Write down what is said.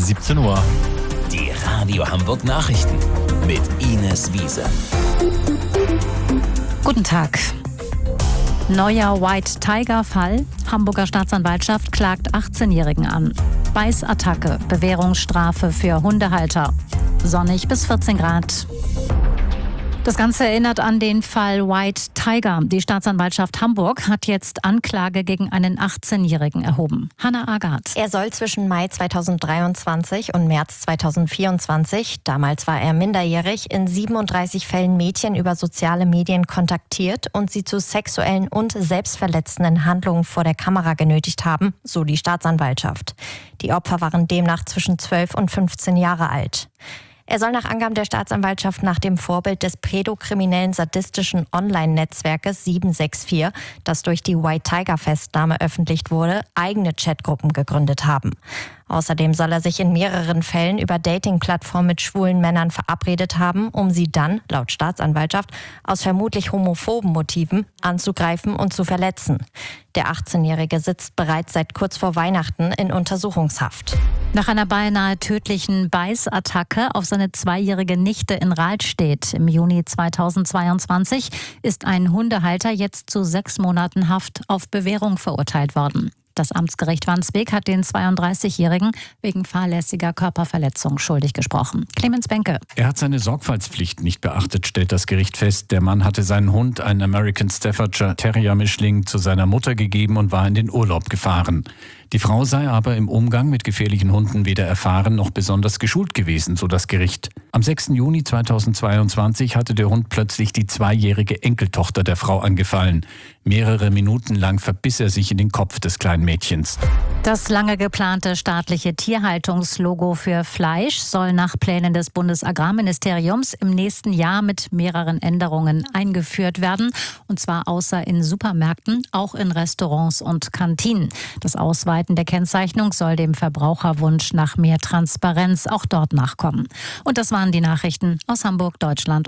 17 Uhr. Die Radio Hamburg Nachrichten mit Ines Wiese. Guten Tag. Neuer White Tiger-Fall. Hamburger Staatsanwaltschaft klagt 18-Jährigen an. Beißattacke, Bewährungsstrafe für Hundehalter. Sonnig bis 14 Grad. Das Ganze erinnert an den Fall White Tiger. Die Staatsanwaltschaft Hamburg hat jetzt Anklage gegen einen 18-Jährigen erhoben. Hannah Agathe. Er soll zwischen Mai 2023 und März 2024, damals war er minderjährig, in 37 Fällen Mädchen über soziale Medien kontaktiert und sie zu sexuellen und selbstverletzenden Handlungen vor der Kamera genötigt haben, so die Staatsanwaltschaft. Die Opfer waren demnach zwischen 12 und 15 Jahre alt. Er soll nach Angaben der Staatsanwaltschaft nach dem Vorbild des pädokriminellen sadistischen Online-Netzwerkes 764, das durch die White Tiger-Festnahme öffentlich wurde, eigene Chatgruppen gegründet haben. Außerdem soll er sich in mehreren Fällen über Dating-Plattformen mit schwulen Männern verabredet haben, um sie dann, laut Staatsanwaltschaft, aus vermutlich homophoben Motiven anzugreifen und zu verletzen. Der 18-Jährige sitzt bereits seit kurz vor Weihnachten in Untersuchungshaft. Nach einer beinahe tödlichen Beißattacke auf seine 2-jährige Nichte in Rahlstedt im Juni 2022 ist ein Hundehalter jetzt zu 6 Monaten Haft auf Bewährung verurteilt worden. Das Amtsgericht Wandsbek hat den 32-Jährigen wegen fahrlässiger Körperverletzung schuldig gesprochen. Clemens Benke. Er hat seine Sorgfaltspflicht nicht beachtet, stellt das Gericht fest. Der Mann hatte seinen Hund, einen American Staffordshire Terrier Mischling, zu seiner Mutter gegeben und war in den Urlaub gefahren. Die Frau sei aber im Umgang mit gefährlichen Hunden weder erfahren noch besonders geschult gewesen, so das Gericht. Am 6. Juni 2022 hatte der Hund plötzlich die 2-jährige Enkeltochter der Frau angefallen. Mehrere Minuten lang verbiss er sich in den Kopf des kleinen Mädchens. Das lange geplante staatliche Tierhaltungslogo für Fleisch soll nach Plänen des Bundesagrarministeriums im nächsten Jahr mit mehreren Änderungen eingeführt werden. Und zwar außer in Supermärkten, auch in Restaurants und Kantinen. Das Ausweiten der Kennzeichnung soll dem Verbraucherwunsch nach mehr Transparenz auch dort nachkommen. Und das waren die Nachrichten aus Hamburg, Deutschland.